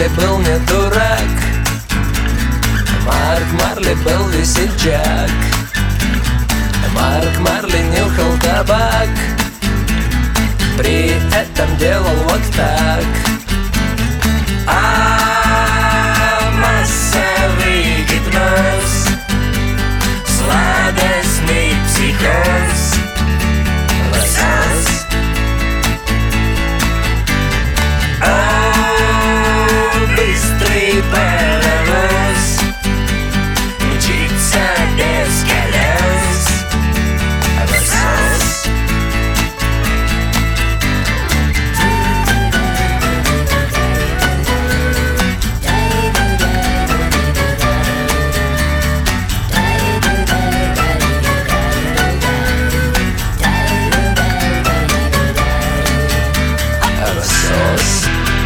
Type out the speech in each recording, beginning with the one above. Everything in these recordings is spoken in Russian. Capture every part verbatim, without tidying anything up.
Марли был не дурак, Марк Марли был весельчак. Марк Марли нюхал табак, при этом делал вот так. А массовый гипноз, сладостный психоз, лосос. О, быстрый паровоз мчится без колес, лосос. Лосос.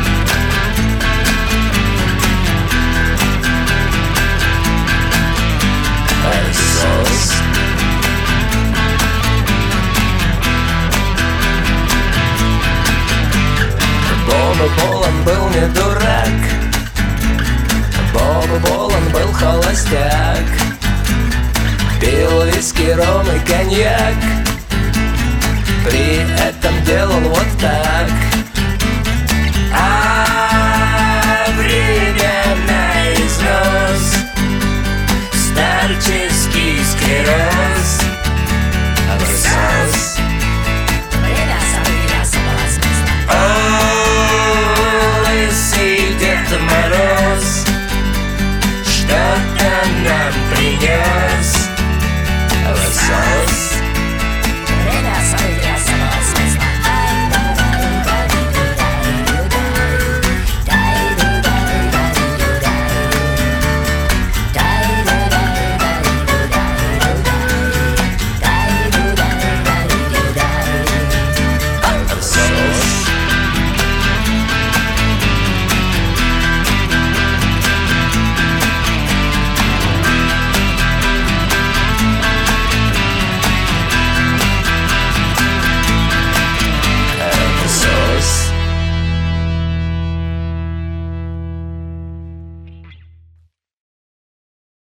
Лосос. Боба Болан был не дурак, Боба Болан был холостяк. Пил виски, ром и коньяк, при этом делал вот так.